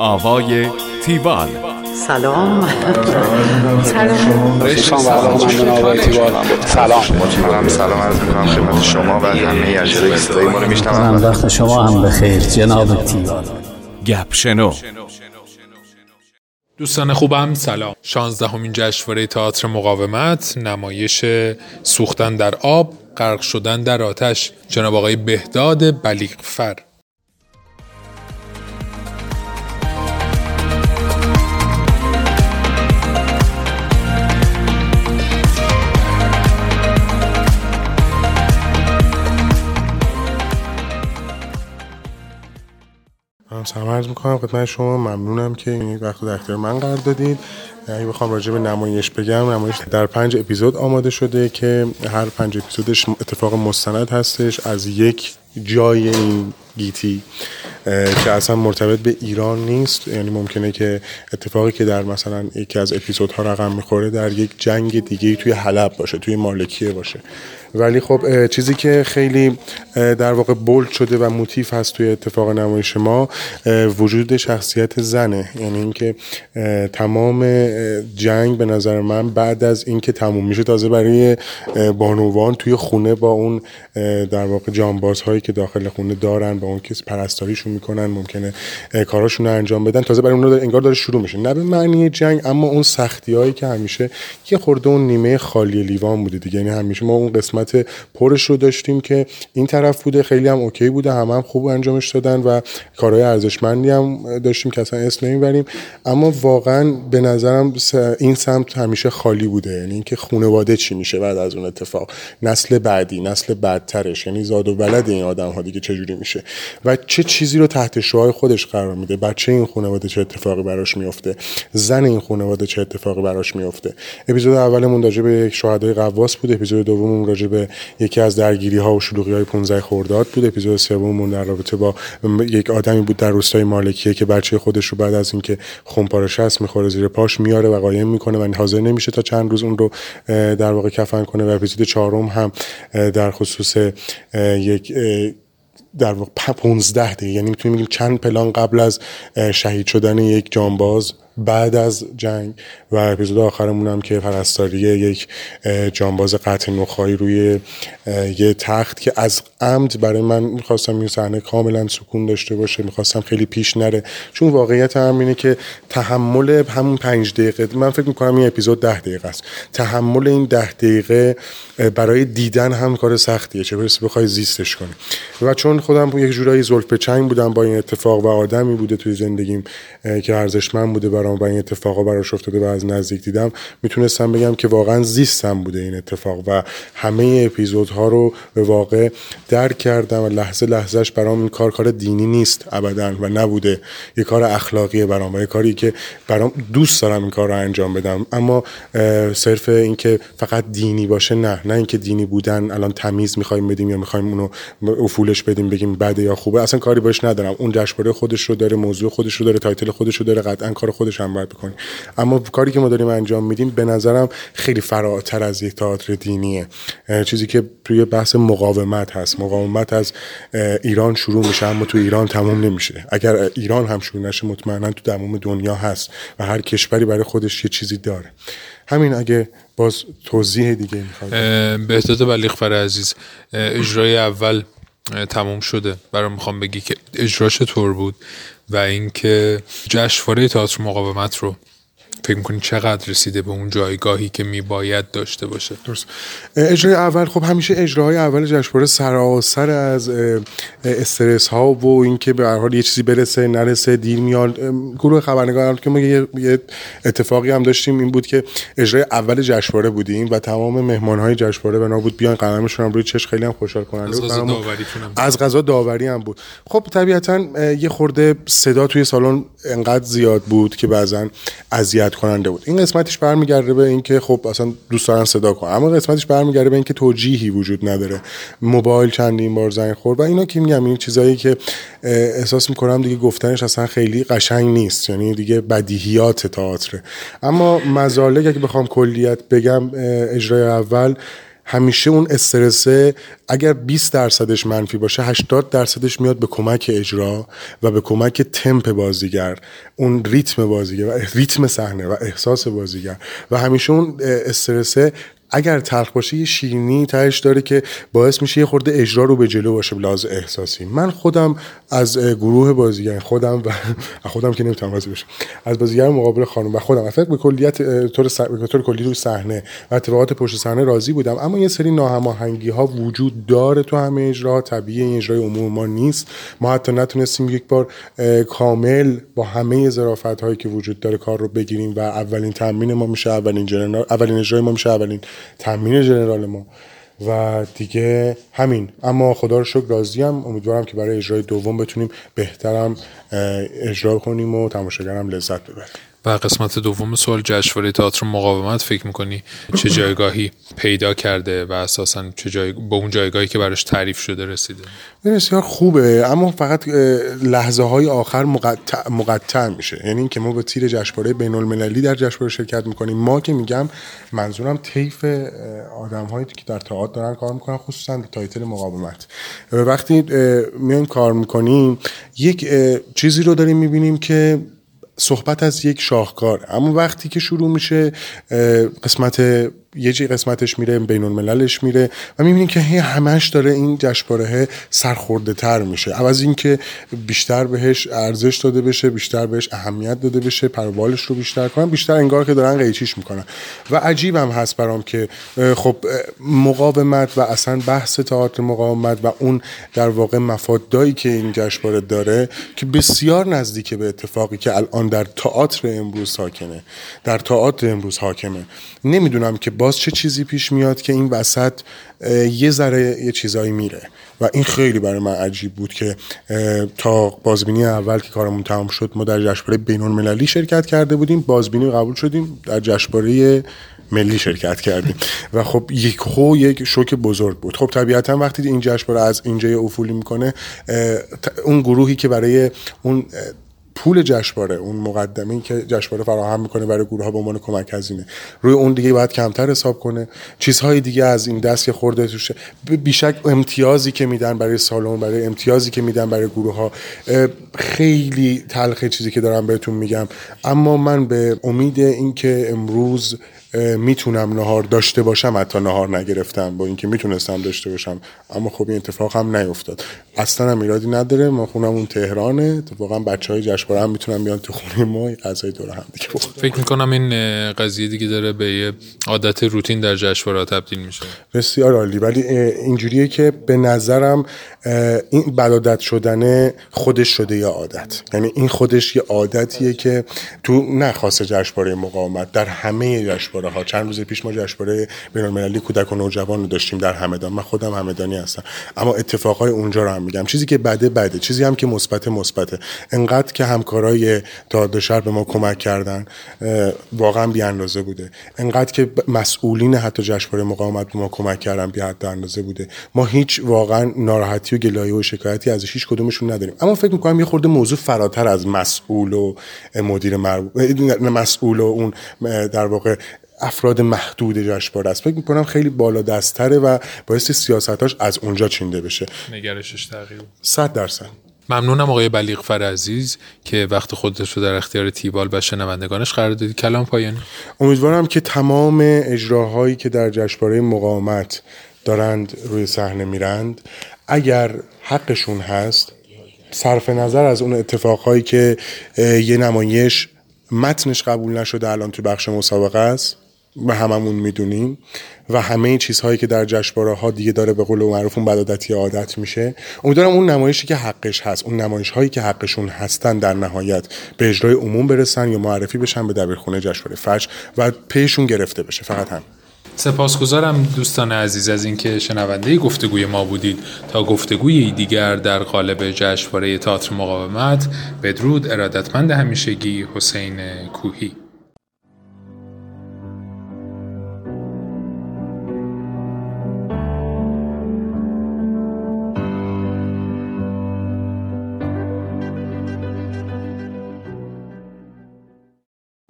آوای تیوال. سلام. سلام عرض میکنم خدمت شما و همه اجرای صدای ما رو میشنوم. وقت شما هم بخیر جناب تیوال. گپ شنو. دوستان خوبم سلام. 16مین جشنواره تئاتر مقاومت، نمایش سوختن در آب، غرق شدن در آتش، جناب آقای بهداد بلیغفر. سلام عرض میکنم خدمت شما. ممنونم که این وقت در اختیار من قرار دادید. اگه بخوام راجع به نمایش بگم، نمایش در 5 اپیزود آماده شده که هر 5 اپیزودش اتفاق مستند هستش از یک جای این گیتی که اصلا مرتبط به ایران نیست. یعنی ممکنه که اتفاقی که در مثلا یکی از اپیزودها رقم میخوره در یک جنگ دیگه توی حلب باشه، توی مالکیه باشه. ولی خب چیزی که خیلی در واقع بولد شده و موتیف هست توی اتفاق نمایش ما وجود شخصیت زنه. یعنی اینکه تمام جنگ به نظر من بعد از اینکه تموم میشه تازه برای بانوان توی خونه با اون در واقع جانبازهایی که داخل خونه دارن، با اون که پرستاریشون میکنن، ممکنه کاراشون رو انجام بدن، تازه برای اون انگار داره شروع میشه. نه به معنی جنگ، اما اون سختیایی که همیشه یه خورده اون نیمه خالی لیوان بوده دیگه. یعنی همیشه ما اون قسمت پرش رو داشتیم که این طرف بوده، خیلی هم اوکی بوده، هم خوب انجامش دادن و کارهای ارزشمندی هم داشتیم که اصلا اسم نمیبریم. اما واقعا به نظرم این سمت همیشه خالی بوده. یعنی اینکه خانواده چی میشه بعد از اون اتفاق، نسل بعدی، نسل بعدترش، یعنی زاد و ولد این آدم ها دیگه چجوری میشه و چه چیزی رو تحت شعاع خودش قرار میده. بچه این خانواده چه اتفاقی براش میفته، زن این خانواده چه اتفاقی براش میفته. اپیزود اولمون راجع به شهدای قواس بود، اپیزود دوممون راجع به یکی از درگیری‌ها و شلوغی‌های 15 خرداد بود، اپیزود سوممون در رابطه با یک آدمی بود در روستای مالکیه که بچه خودش رو بعد از اینکه خونپاره شست می‌خوره زیر پاش میاره و قایم می‌کنه و حاضر نمیشه تا چند روز اون رو در واقع کفن کنه. و اپیزود چهارم هم در خصوص یک در واقع 15 دقیقه، یعنی میتونیم بگیم چند پلان قبل از شهید شدن یک جانباز بعد از جنگ. و اپیزود آخرمون هم که پرستاری یک جانباز قطع نخاعی روی یه تخت که از عمد برای من می‌خواستم این صحنه کاملا سکون داشته باشه، می‌خواستم خیلی پیش نره، چون واقعیت هم اینه که تحمل همون 5 دقیقه، من فکر می‌کنم این اپیزود 10 دقیقه است، تحمل این 10 دقیقه برای دیدن هم کار سختیه، چه برسه بخوای زیستش کنی. و چون خودم یک جورایی زلف چنگ بودم با این اتفاق و آدمی بوده توی زندگیم که ارزشمند بوده برام و این اتفاقا براش افتاده و از نزدیک دیدم، میتونستم بگم که واقعا زیستم بوده این اتفاق و همه اپیزودها رو به واقع درک کردم و لحظه لحظهش برام این کار دینی نیست ابدا و نبوده، یه کار اخلاقیه برام و یه کاری که برام دوست دارم این کار رو انجام بدم. اما صرف این که فقط دینی باشه نه اینکه دینی بودن الان تمیز می‌خوایم بدیم یا می‌خوایم اونو افولش بدیم بگیم بده یا خوبه، اصلا کاری باش ندارم. اون جشنواره خودش رو داره، موضوع خودش رو داره، تایتل خودش رو داره، قطعا کار خودش هم باید بکنه. اما کاری که ما داریم انجام میدیم به نظرم خیلی فراتر از یک تئاتر دینیه. چیزی که توی بحث مقاومت هست، مقاومت از ایران شروع میشه اما تو ایران تموم نمیشه. اگر ایران هم شروع نشه مطمئنا تو تمام دنیا هست و هر کشوری برای خودش یه چیزی داره. همین. اگه باز توضیح دیگه میخواد. بهداد بلیغفر عزیز، اجرای اول تموم شده، برام میخوام بگی که اجراش چطور بود و اینکه جشنواره تئاتر مقاومت رو فکر می‌کنی چقدر رسیده به اون جایگاهی که میباید داشته باشه؟ درست. اجرای اول، خب همیشه اجراهای اول جشنواره سراسر از استرس ها و اینکه به هر حال یه چیزی برسه نرسه، دیر میاد. گروه خبرنگاران که ما یه اتفاقی هم داشتیم، این بود که اجرای اول جشنواره بودیم و تمام مهمان‌های ججواره بنا بود بیان قلمشون هم روی چش، خیلی هم خوشحال کننده بود. از قضا داوری هم بود. خب طبیعتاً یه خورده صدا توی سالن انقدر زیاد بود که بعضن اذیت کننده بود. این قسمتش برمیگرده به این که خب اصلا دوست دارن صدا کنن، اما قسمتش برمیگرده به این که توجیهی وجود نداره. موبایل چندین بار زنگ خورد و اینا که میگم این چیزایی که احساس میکنم دیگه گفتنش اصلا خیلی قشنگ نیست، یعنی دیگه بدیهیات تئاتر. اما مزالک اگه بخوام کلیت بگم، اجرای اول همیشه اون استرسه اگر 20% منفی باشه 80% میاد به کمک اجرا و به کمک تمپ بازیگر، اون ریتم بازیگر و ریتم صحنه و احساس بازیگر. و همیشه اون استرسه اگر تلخ باشه یه شیرینی تهش داره که باعث میشه یه خورده اجرا رو به جلو باشه به لحاظ احساسی. من خودم از گروه بازیگر خودم که نمیتونم راضی بشم از بازیگر مقابل خانم و خودم فقط به کلیت طور کلی روی صحنه و اتفاقات پشت صحنه راضی بودم، اما یه سری ناهماهنگی ها وجود داره تو همه اجراها. طبیعیه این اجرای عمومی ما نیست، ما حتی نتونستیم یک بار کامل با همه ظرافت هایی که وجود داره کار رو بگیریم و اولین تمرین ما میشه اولین اجرای ما میشه اولین تمرین جنرال ما و دیگه همین. اما خدا رو شکر راضیم، امیدوارم که برای اجرای دوم بتونیم بهترم اجرا کنیم و تماشاگرم لذت ببره. و قسمت دوم سوال، جشنواره تئاتر مقاومت فکر میکنی چه جایگاهی پیدا کرده و اساساً به اون جایگاهی که براش تعریف شده رسیده؟ بسیار خوبه، اما فقط لحظه های آخر مقطع میشه. یعنی این که ما به تیر جشنواره بین المللی در جشنواره شرکت میکنیم، ما که میگم منظورم طیف آدم هایی که در تئاتر دارن کار میکنن، خصوصا تایتل مقاومت. وقتی میایم کار میکنیم یک چیزی رو داریم میبینیم که صحبت از یک شاهکار، اما وقتی که شروع میشه قسمتش میره بین المللش میره و میبینیم که همش داره این جشنواره سرخورده تر میشه، عوض این که بیشتر بهش ارزش داده بشه، بیشتر بهش اهمیت داده بشه، پروالش رو بیشتر کنن، بیشتر انگار که دارن قیچیش میکنن. و عجیبم هست برام که خب مقاومت و اصلا بحث تئاتر مقاومت و اون در واقع مفادایی که این جشنواره داره که بسیار نزدیک به اتفاقی که الان در تئاتر امروز حاکمه. نمیدونم که باز چه چیزی پیش میاد که این وسط یه ذره یه چیزایی میره و این خیلی برای من عجیب بود که تا بازبینی اول که کارمون تمام شد ما در جشنواره بین المللی شرکت کرده بودیم، بازبینی قبول شدیم، در جشنواره ملی شرکت کردیم و خب یک شوک بزرگ بود. خب طبیعتا وقتی این جشنواره از اینجای افولی میکنه، اون گروهی که برای اون پول جشنواره، اون مقدمه‌ای که جشنواره فراهم میکنه برای گروه‌ها به عنوان کمک هزینه، روی اون دیگه باید کمتر حساب کنه. چیزهای دیگه از این دست که خورده توشه، بیشک امتیازی که میدن برای سالن، برای امتیازی که میدن برای گروه‌ها، خیلی تلخه چیزی که دارم بهتون میگم. اما من به امید این که امروز میتونم نهار داشته باشم، حتی نهار نگرفتم با اینکه میتونستم داشته باشم، اما خب این اتفاق هم نیفتاد. اصلا هم ایرادی نداره، ما خونمون تهرانه، اتفاقا بچهای جشنواره هم میتونن بیان تو خونه ما غذای دور هم دیگه بخورن. فکر میکنم این قضیه دیگه داره به یه عادت روتین در جشنواره تبدیل میشه. بسیار عالی، ولی اینجوریه که به نظرم این بدعادت شدن خودش شده یه عادت. یعنی این خودش یه عادتیه که تو نخواست جشنواره مقاومت، در همه جشنواره ها. چند روز پیش ما جشنواره بین‌المللی کودک و نوجوان رو داشتیم در همدان، من خودم همدانی هستم، اما اتفاقای اونجا رو هم میگم. چیزی که بده، چیزی هم که مثبته. انقدر که همکارای تئاتر شهر به ما کمک کردن واقعا بی اندازه بوده، انقدر که مسئولین حتی جشنواره مقاومت به ما کمک کردن بی حد اندازه بوده. ما هیچ واقعا ناراحتی و گلایه و شکایتی از هیچ کدومشون نداریم، اما فکر می‌کنم یه خورده موضوع فراتر از مسئول و مدیر مسئول و اون در واقع افراد محدود جشنواره است. فکر می‌کنم خیلی بالا دست‌تره و باعث سیاستاش از اونجا چینده بشه، نگرشش تغییر 100%. ممنونم آقای بلیغفر عزیز که وقت خودت رو در اختیار تیوال و شنوندگانش قرار دادی. کلام پایانی. امیدوارم که تمام اجراهایی که در جشنواره مقاومت دارند روی صحنه میرند، اگر حقشون هست، صرف نظر از اون اتفاقهایی که یه نمایش متنش قبول نشده الان تو بخش مسابقه است و هممون میدونیم و همه چیزهایی که در جشنواره ها دیگه داره به قول معروف اون بدعادتی عادت میشه، امیدوارم اون نمایشی که حقش هست، اون نمایش هایی که حقشون هستن در نهایت به اجرای عموم برسن یا معرفی بشن به دبیرخونه جشنواره فجر و پیشون گرفته بشه. فقط هم سپاسگزارم دوستان عزیز از اینکه شنونده گفتگوی ما بودید. تا گفتگوی دیگر در قالب جشنواره تئاتر مقاومت، بدرود. ارادتمند همیشگی، حسین کوهی.